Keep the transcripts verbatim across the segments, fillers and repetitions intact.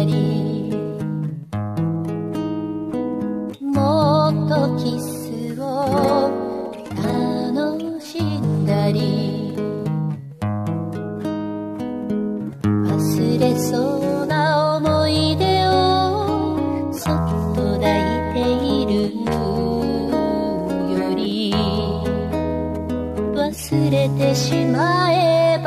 り、もっとキスを楽しんだり、忘れそうな思い出をそっと抱いているより、忘れてしまえば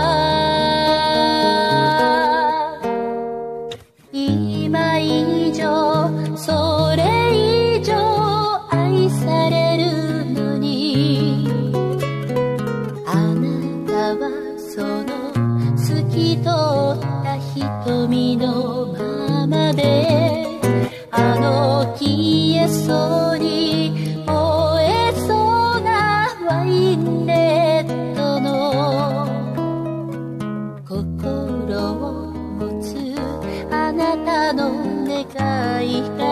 今以上それ以上愛されるのに、あなたはその透き通った瞳のままで、あの消えそうに燃えそうなワインレッドの心を持つあなたの願いが